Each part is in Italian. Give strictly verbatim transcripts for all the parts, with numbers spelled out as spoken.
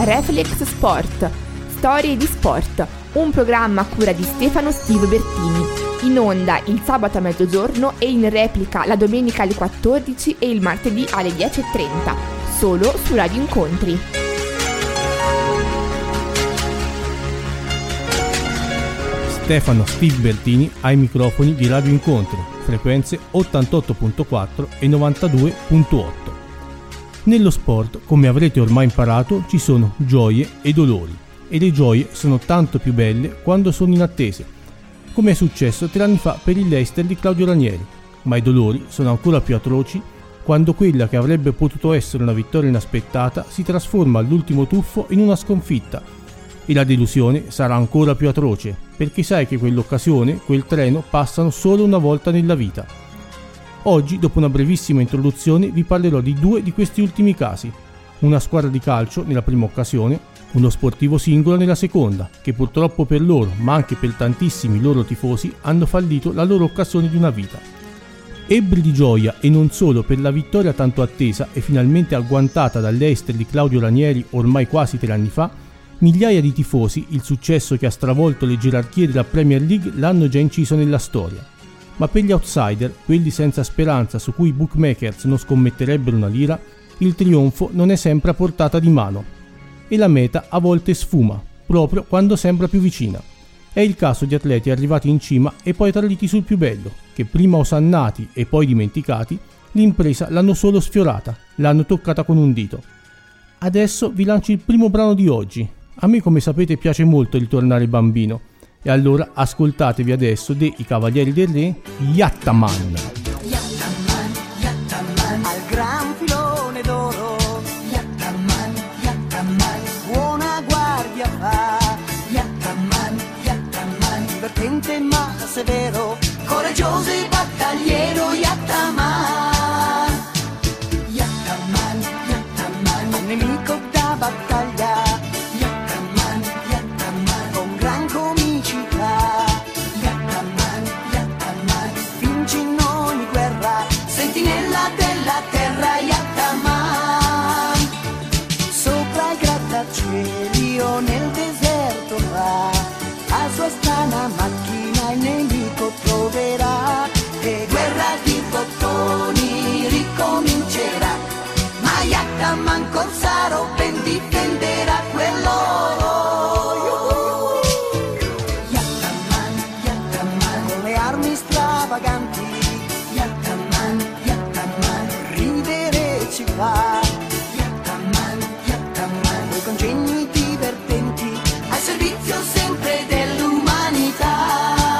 Reflex Sport, Storie di Sport, un programma a cura di Stefano Steve Bertini, in onda il sabato a mezzogiorno e in replica la domenica alle quattordici e il martedì alle dieci e trenta, solo su Radio Incontri. Stefano Steve Bertini ai microfoni di Radio Incontri, frequenze ottantotto virgola quattro e novantadue virgola otto. Nello sport, come avrete ormai imparato, ci sono gioie e dolori, e le gioie sono tanto più belle quando sono inattese, come è successo tre anni fa per il Leicester di Claudio Ranieri, ma i dolori sono ancora più atroci quando quella che avrebbe potuto essere una vittoria inaspettata si trasforma all'ultimo tuffo in una sconfitta, e la delusione sarà ancora più atroce, perché sai che quell'occasione, quel treno passano solo una volta nella vita. Oggi, dopo una brevissima introduzione, vi parlerò di due di questi ultimi casi: una squadra di calcio nella prima occasione, uno sportivo singolo nella seconda, che purtroppo per loro, ma anche per tantissimi loro tifosi, hanno fallito la loro occasione di una vita. Ebbri di gioia, e non solo, per la vittoria tanto attesa e finalmente agguantata dal Leicester di Claudio Ranieri ormai quasi tre anni fa, migliaia di tifosi il successo che ha stravolto le gerarchie della Premier League l'hanno già inciso nella storia. Ma per gli outsider, quelli senza speranza su cui i bookmakers non scommetterebbero una lira, il trionfo non è sempre a portata di mano. E la meta a volte sfuma, proprio quando sembra più vicina. È il caso di atleti arrivati in cima e poi traditi sul più bello, che prima osannati e poi dimenticati, l'impresa l'hanno solo sfiorata, l'hanno toccata con un dito. Adesso vi lancio il primo brano di oggi. A me, come sapete, piace molto ritornare bambino, e allora ascoltatevi adesso dei I Cavalieri del Re, Yattaman. Yattaman, Yattaman, al gran filone d'oro. Yattaman, Yattaman, buona guardia fa. Yattaman, Yattaman, divertente ma severo, coraggioso e battagliero. Yattaman, Yattaman, Yattaman, un nemico da battaglia. Yattaman, Yattaman, con gran comicità. Yattaman, Yattaman, vince in ogni guerra, sentinella della terra. Yattaman, sopra i grattacieli o nel deserto va, a sua strana macchina il nemico troverà, e guerra di bottoni ricomincerà, ma Yattaman col saro ben difenderà quell'oro. Yattaman, Yattaman, con le armi stravaganti. Yattaman, Yattaman, ridere ci fa. Yattaman, Yattaman, coi congegni divertenti, al servizio sempre dell'umanità.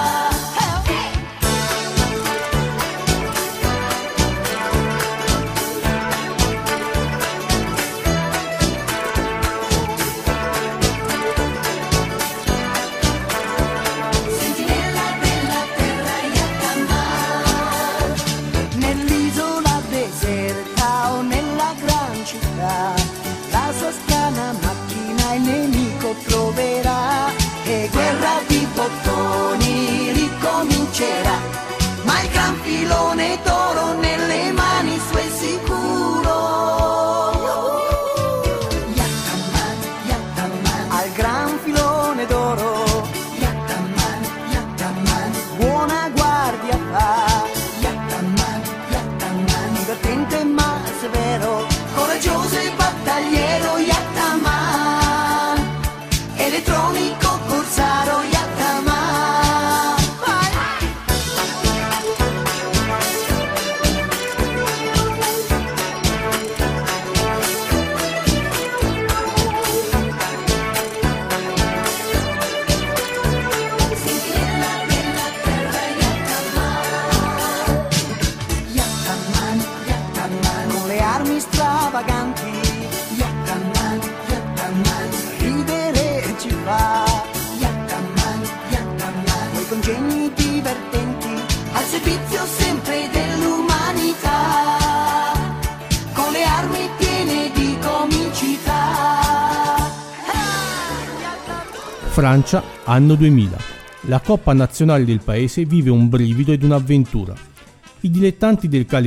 Sentinella della terra. Yattaman, nell'isola deserta o nella gran città, la sua strana macchina il nemico troverà, e guerra di bottoni ricomincerà, ma il gran filone d'oro nelle mani sue sicuro. Yattaman, Yattaman, al gran filone d'oro. Yattaman, Yattaman, buona guardia fa. Yattaman, Yattaman, divertente ma severo, coraggioso e battagliero. Yattaman, elettronico corsaro. Yattaman, vai! Sentinella della terra. Yattaman, Yattaman, Yattaman, con le armi stravaganti. Yattaman, Yattaman, ridere ci fa. Yattaman, Yattaman, coi congegni divertenti, al servizio sempre dell'umanità, con le armi piene di comicità. Francia, anno duemila. La Coppa nazionale del paese vive un brivido ed un'avventura. I dilettanti del Calais,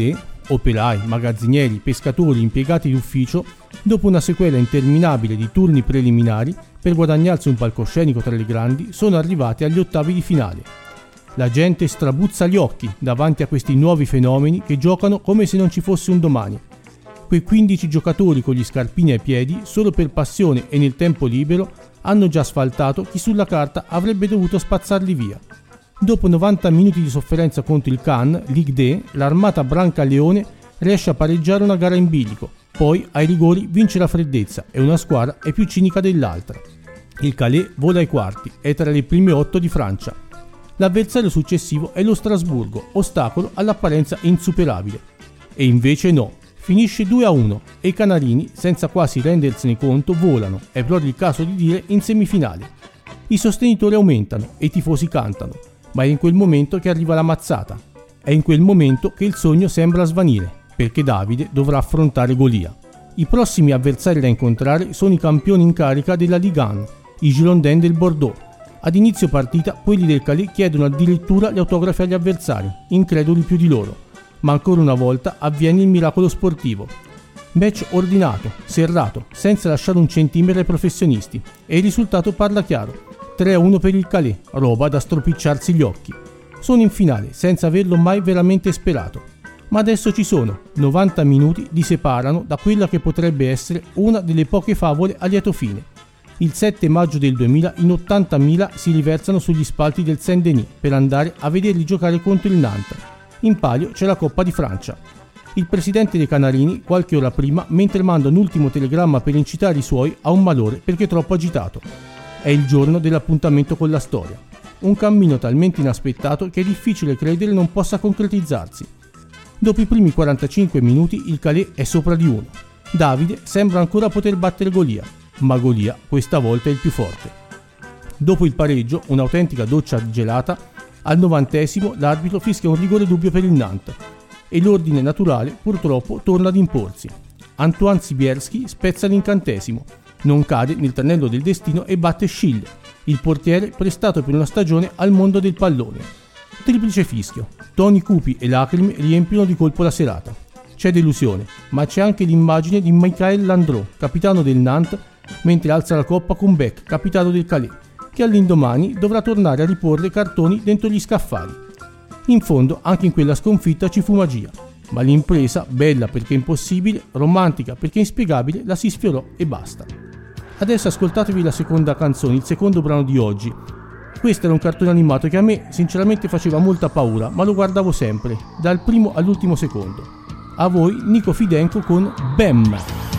operai, magazzinieri, pescatori, impiegati d'ufficio, dopo una sequela interminabile di turni preliminari per guadagnarsi un palcoscenico tra le grandi, sono arrivati agli ottavi di finale. La gente strabuzza gli occhi davanti a questi nuovi fenomeni che giocano come se non ci fosse un domani. Quei quindici giocatori con gli scarpini ai piedi, solo per passione e nel tempo libero, hanno già asfaltato chi sulla carta avrebbe dovuto spazzarli via. Dopo novanta minuti di sofferenza contro il Cannes, Ligue due, l'armata Brancaleone riesce a pareggiare una gara in bilico, poi ai rigori vince la freddezza e una squadra è più cinica dell'altra. Il Calais vola ai quarti, è tra le prime otto di Francia. L'avversario successivo è lo Strasburgo, ostacolo all'apparenza insuperabile. E invece no, finisce due a uno e i canarini, senza quasi rendersene conto, volano, è proprio il caso di dire, in semifinale. I sostenitori aumentano e i tifosi cantano, ma è in quel momento che arriva la mazzata. È in quel momento che il sogno sembra svanire, perché Davide dovrà affrontare Golia. I prossimi avversari da incontrare sono i campioni in carica della Ligue uno, i Girondins del Bordeaux. Ad inizio partita quelli del Calais chiedono addirittura gli autografi agli avversari, increduli più di loro, ma ancora una volta avviene il miracolo sportivo. Match ordinato, serrato, senza lasciare un centimetro ai professionisti, e il risultato parla chiaro: tre a uno per il Calais, roba da stropicciarsi gli occhi. Sono in finale senza averlo mai veramente sperato, ma adesso ci sono, novanta minuti li separano da quella che potrebbe essere una delle poche favole a lieto fine. Il sette maggio del duemila in ottantamila si riversano sugli spalti del Saint-Denis per andare a vederli giocare contro il Nantes. In palio c'è la Coppa di Francia. Il presidente dei Canarini, qualche ora prima, mentre manda un ultimo telegramma per incitare i suoi, ha un malore perché troppo agitato. È il giorno dell'appuntamento con la storia. Un cammino talmente inaspettato che è difficile credere non possa concretizzarsi. Dopo i primi quarantacinque minuti il Calais è sopra di uno. Davide sembra ancora poter battere Golia, ma Golia questa volta è il più forte. Dopo il pareggio, un'autentica doccia gelata, al novantesimo l'arbitro fischia un rigore dubbio per il Nantes e l'ordine naturale purtroppo torna ad imporsi. Antoine Sibierski spezza l'incantesimo, non cade nel tranello del destino e batte Schill, il portiere prestato per una stagione al mondo del pallone. Triplice fischio, toni cupi e lacrime riempiono di colpo la serata. C'è delusione, ma c'è anche l'immagine di Michael Landreau, capitano del Nantes, mentre alza la coppa con Beck, capitano del Calais, che all'indomani dovrà tornare a riporre cartoni dentro gli scaffali. In fondo, anche in quella sconfitta ci fu magia, ma l'impresa, bella perché impossibile, romantica perché inspiegabile, la si sfiorò e basta. Adesso ascoltatevi la seconda canzone, il secondo brano di oggi. Questo era un cartone animato che a me sinceramente faceva molta paura, ma lo guardavo sempre, dal primo all'ultimo secondo. A voi Nico Fidenco con Bam!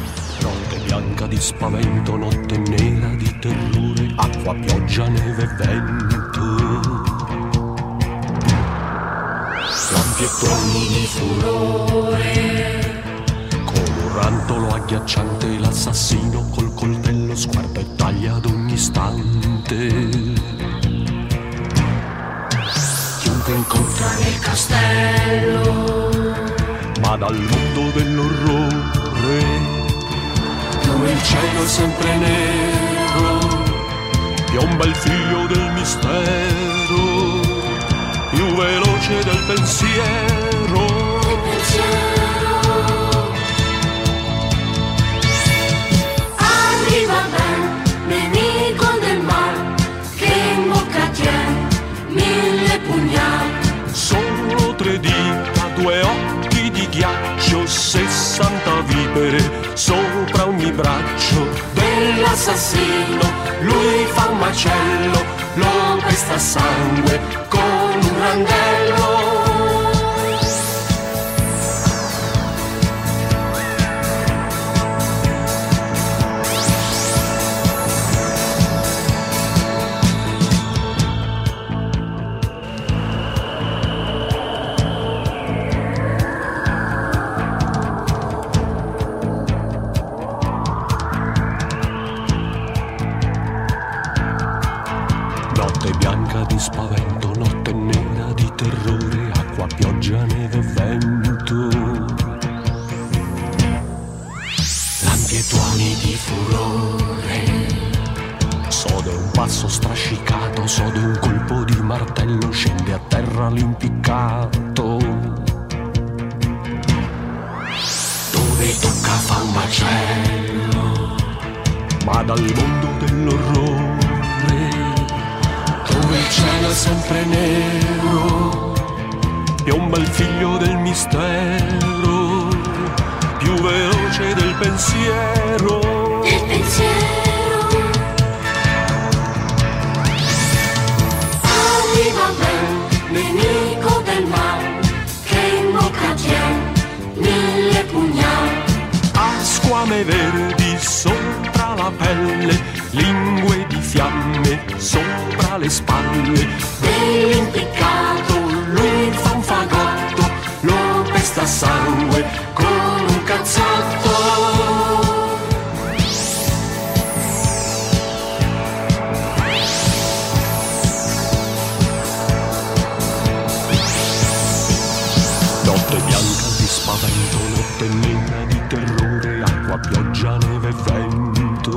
Notte bianca di spavento, notte nera di terrore, acqua, pioggia, neve e vento. Lampi e tuoni di furore, come un rantolo agghiacciante, l'assassino col coltello sguarda e taglia ad ogni istante. Chiunque incontra nel castello, ma dal mondo dell'orrore, dove il cielo è sempre nero, piomba il figlio del mistero, più veloce del pensiero. Il pensiero. Arriva Ben, nemico del mal, che in bocca tiene mille pugnali. Solo tre dita, due occhi di ghiaccio, sessanta vipere sopra ogni braccio dell'assassino. Lui fa un macello, lo pesta a sangue con un randello. Notte bianca di spavento, notte nera di terrore, acqua, pioggia, neve e vento. Lampi e tuoni di furore, so di un passo strascicato, so di un colpo di martello, scende a terra l'impiccato. mi tocca fa un macello. Ma dal mondo dell'orrore, dove il cielo è sempre nero, piomba il figlio del mistero, più veloce del pensiero. Del pensiero. Arriva a me, nemico del male, che in bocca tiene mille pugnali. Ha squame verdi sopra la pelle, lingue di fiamme sopra le spalle. Dell'impiccato Lui fa un fagotto, lo pesta a sangue con un cazzotto. Notte bianca di spavento, notte nera di terrore, acqua, pioggia, neve e vento.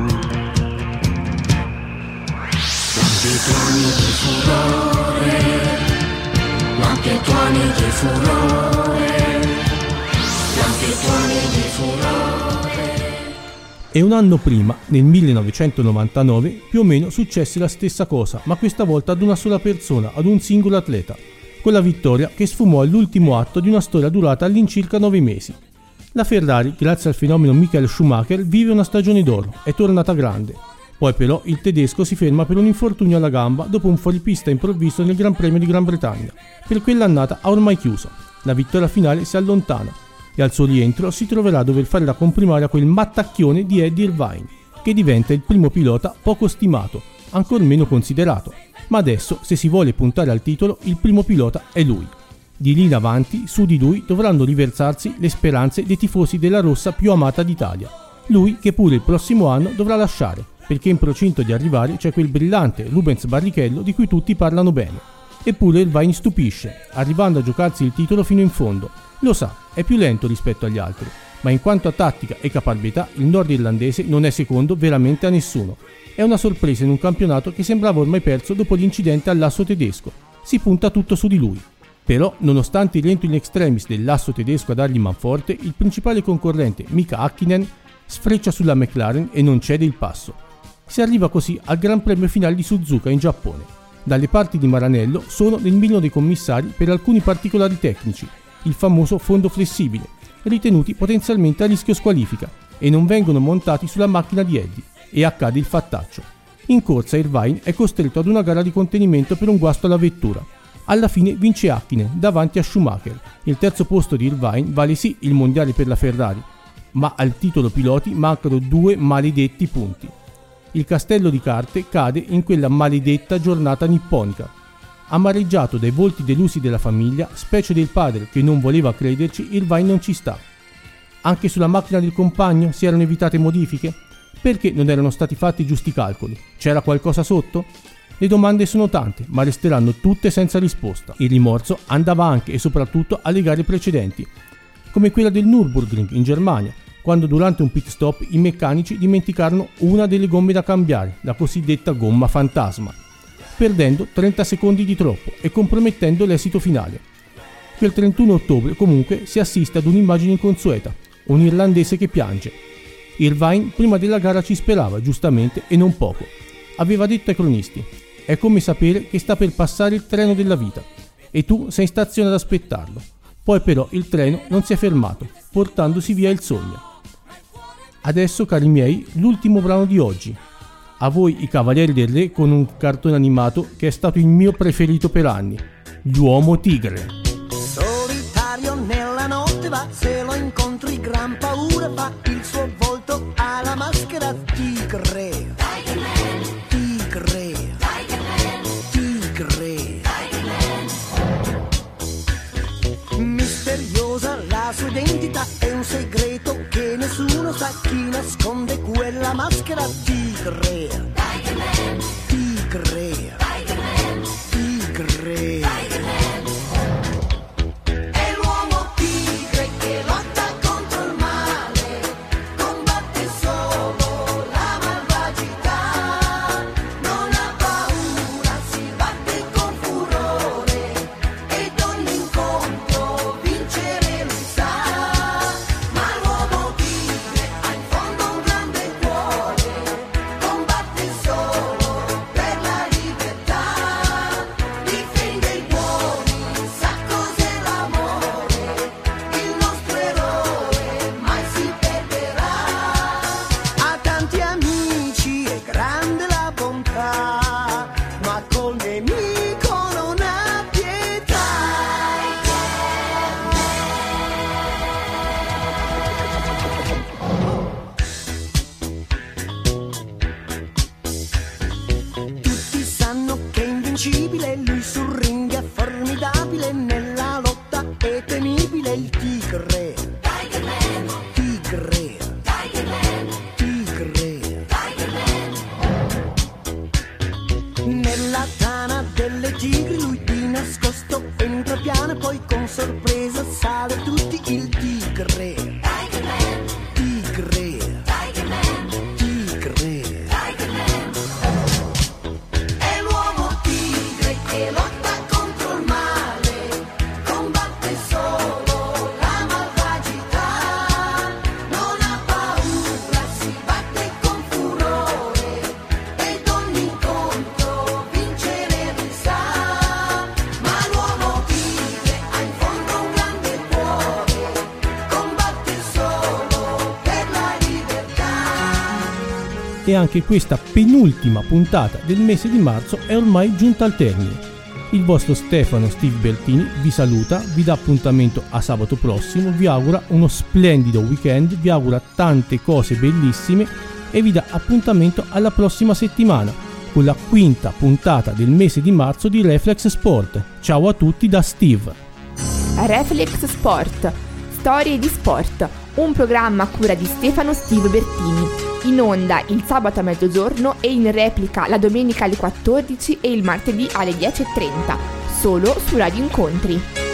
Lampi tuoni di furore, lampi tuoni di furore, lampi tuoni di furore. E un anno prima, nel millenovecentonovantanove, più o meno successe la stessa cosa, ma questa volta ad una sola persona, ad un singolo atleta, con la vittoria che sfumò all'ultimo atto di una storia durata all'incirca nove mesi. La Ferrari, grazie al fenomeno Michael Schumacher, vive una stagione d'oro, è tornata grande. Poi però il tedesco si ferma per un infortunio alla gamba dopo un fuoripista improvviso nel Gran Premio di Gran Bretagna. Per quell'annata ha ormai chiuso. La vittoria finale si allontana e al suo rientro si troverà a dover fare la comprimaria a quel mattacchione di Eddie Irvine, che diventa il primo pilota poco stimato, ancor meno considerato. Ma adesso, se si vuole puntare al titolo, il primo pilota è lui. Di lì in avanti, su di lui dovranno riversarsi le speranze dei tifosi della rossa più amata d'Italia. Lui che pure il prossimo anno dovrà lasciare, perché in procinto di arrivare c'è quel brillante Rubens Barrichello di cui tutti parlano bene. Eppure Irvine stupisce, arrivando a giocarsi il titolo fino in fondo. Lo sa, è più lento rispetto agli altri, ma in quanto a tattica e caparbietà il nordirlandese non è secondo veramente a nessuno. È una sorpresa in un campionato che sembrava ormai perso dopo l'incidente all'asso tedesco. Si punta tutto su di lui. Però, nonostante il lento in extremis dell'asso tedesco a dargli manforte, il principale concorrente, Mika Häkkinen, sfreccia sulla McLaren e non cede il passo. Si arriva così al Gran Premio finale di Suzuka in Giappone. Dalle parti di Maranello sono nel mirino dei commissari per alcuni particolari tecnici, il famoso fondo flessibile, ritenuti potenzialmente a rischio squalifica, e non vengono montati sulla macchina di Eddie, e accade il fattaccio. In corsa Irvine è costretto ad una gara di contenimento per un guasto alla vettura. Alla fine vince Häkkinen davanti a Schumacher. Il terzo posto di Irvine vale sì il mondiale per la Ferrari, ma al titolo piloti mancano due maledetti punti. Il castello di carte cade in quella maledetta giornata nipponica. Amareggiato dai volti delusi della famiglia, specie del padre che non voleva crederci, Irvine non ci sta. Anche sulla macchina del compagno si erano evitate modifiche? Perché non erano stati fatti giusti calcoli? C'era qualcosa sotto? Le domande sono tante, ma resteranno tutte senza risposta. Il rimorso andava anche e soprattutto alle gare precedenti, come quella del Nürburgring in Germania, quando durante un pit stop i meccanici dimenticarono una delle gomme da cambiare, la cosiddetta gomma fantasma, perdendo trenta secondi di troppo e compromettendo l'esito finale. Quel trentuno ottobre comunque si assiste ad un'immagine inconsueta, un irlandese che piange. Irvine prima della gara ci sperava, giustamente, e non poco. Aveva detto ai cronisti: è come sapere che sta per passare il treno della vita e tu sei in stazione ad aspettarlo. Poi però il treno non si è fermato, portandosi via il sogno. Adesso, cari miei, l'ultimo brano di oggi. A voi i Cavalieri del Re con un cartone animato che è stato il mio preferito per anni, L'Uomo Tigre. Solitario nella notte va, se lo incontri gran paura fa, il suo volto ha la maschera tigre. Tigre. Tigre. Misteriosa la sua identità, è un segreto che nessuno sa, chi nasconde quella maschera tigre. Tigre. Tigre. È l'uomo tigre che lotta contro il male, combatte solo la malvagità, non ha paura, si batte con furore ed ogni incontro vincere lui sa, ma l'uomo tigre. Nella tana delle tigri lui di nascosto entra piano e poi con sorpresa sale tutti il tigre. Tigre. Tigre. È l'uomo tigre che lotta contro il male, combatte solo la malvagità, non ha paura, si batte con furore ed ogni incontro vincere sa. Ma l'uomo tigre ha in fondo un grande cuore, combatte solo per la libertà. E anche questa penultima puntata del mese di marzo è ormai giunta al termine. Il vostro Stefano Steve Bertini vi saluta, vi dà appuntamento a sabato prossimo, vi augura uno splendido weekend, vi augura tante cose bellissime e vi dà appuntamento alla prossima settimana con la quinta puntata del mese di marzo di Reflex Sport. Ciao a tutti da Steve. Reflex Sport, storie di sport, un programma a cura di Stefano Steve Bertini, in onda il sabato a mezzogiorno e in replica la domenica alle quattordici e il martedì alle dieci e trenta, solo su Radio Incontri.